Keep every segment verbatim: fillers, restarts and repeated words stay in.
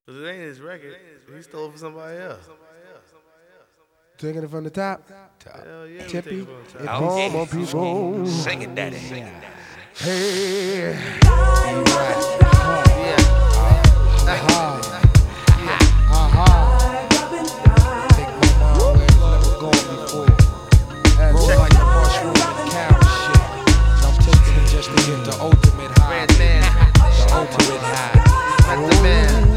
Cause it ain't his record. He stole it from somebody else. Taking it from the top. Top. Hell yeah, we Tippy. take it from the It top. home on people. Sing it, daddy. Hey. Yeah. Aha. Aha. Take my mind where it's never gone before. As like a mushroom and cow shit. I'm taking it just to get the ultimate high. Man, The ultimate high. Let the man.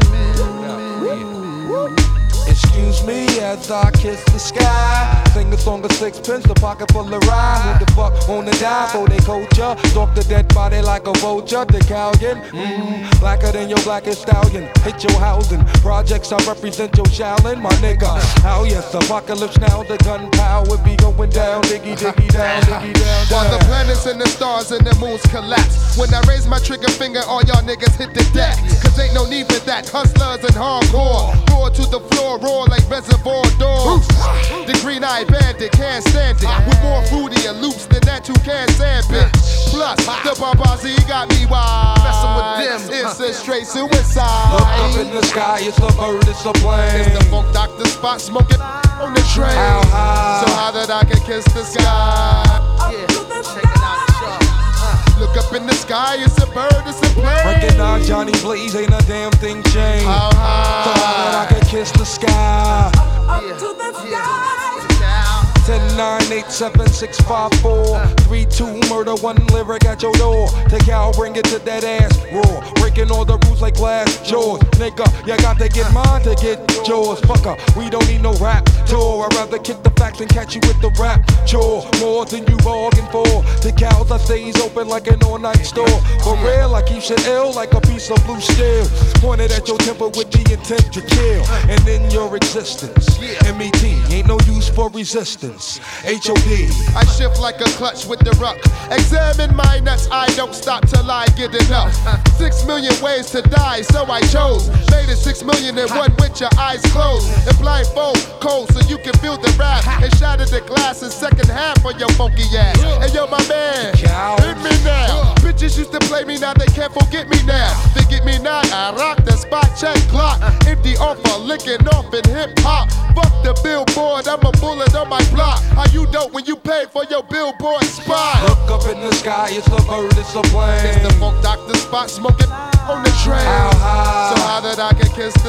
Excuse me as I kiss the sky. Sing a song of sixpence, the pocket full of rye. Who the fuck wanna die for their culture? Stalk the dead body like a vulture. The Callion, mmm, blacker than your blackest stallion. Hit your housing, projects I represent your shallin', my nigga. How yes, apocalypse now, the gunpowder be going down, diggy diggy down, diggy down, down. While the planets and the stars and the moons collapse. When I raise my trigger finger, all y'all niggas hit the deck. Cause ain't no need for that. Hustlers and hardcore. Roar to the floor, roar like reservoir dogs. The green-eyed bandit can't stand it. With more fruity and loops than that you can't stand, bitch. Plus, the Bambazi got me wild. Messing with them. It's a straight suicide. Look up in the sky, it's a bird, it's a plane. It's the funk doctor spot smoking on the train. How high? So high that I can kiss the sky. Yeah, check it out, sharp. Look up in the sky, it's a bird, it's a plane. Recognize Johnny Blaze, ain't a damn thing changed. How So high? high that I can kiss the sky. Yeah, to the sky. Check it out. ten nine eight seven six five four three two murder, one lyric at your door. Take out, bring it to that ass roar. Breaking all the rules like glass jaws. Nigga, you got to get mine to get yours. Fucker, we don't need no rap tour. I'd rather kick the facts and catch you with the rap chore. More than you bargained for. The cows I stays open like an all-night store. For real, I keep shit ill like a piece of blue steel. Pointed at your temple with the intent to kill. And in your existence, M E T ain't no use for resistance. H O D. I shift like a clutch with the ruck. Examine my nuts, I don't stop till I get enough. Six million ways to die, so I chose. Made it six million and one with your eyes closed. And blindfold cold so you can feel the rap. And shatter the glass in second half of your funky ass. And yo, my man, hit me now. Bitches used to play me, now they can't forget me now. They get me now, I rock the spot check clock. Empty offer, licking off in hip hop. Fuck the billboard, I'm a bullet on my block. How you dope when you pay for your billboard spot? Look up in the sky, it's a bird, it's a plane. It's the funk doctor spot smoking on the train. How high? So high that I can kiss the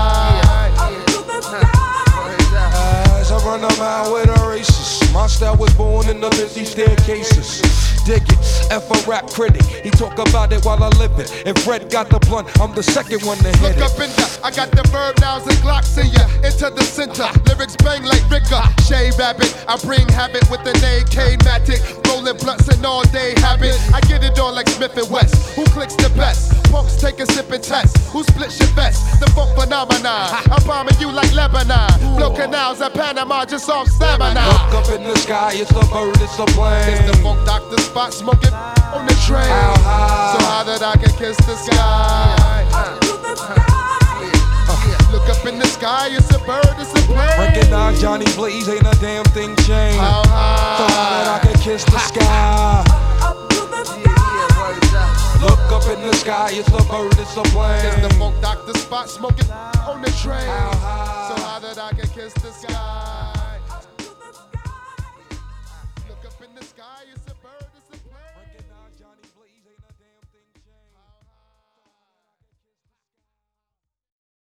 sky. As I run a mile with a racist, my style was born in the busy staircases. Dig it, F a rap critic. He talk about it while I live it. If Fred got the blunt, I'm the second one to hit Look it. up in the, I got the verb nouns and Glocks in ya. Into the center, lyrics bang like Ricker. Shave rabbit, I bring habit with an A K Matic. Rolling blunts and all day habit. I get it on like Smith and West. Who clicks the best? Punks take a sip and test. Who splits your vest? The funk phenomenon. I'm bombing you like Lebanon. Blow canals at Panama just off stamina. Look up in the sky, it's a bird, it's a plane. It's the funk doctor spot smoking on the train. How high? So high that I can kiss the sky. Look up in the sky, it's a bird, it's a plane. Recognize Johnny Blaze, ain't a damn thing changed. How So high that I high? can kiss the sky. Look up in the sky, it's a bird, it's a plane. It's the funk doctor spot smoking on the train. How high? So high that I can kiss the sky. Look up in the sky, it's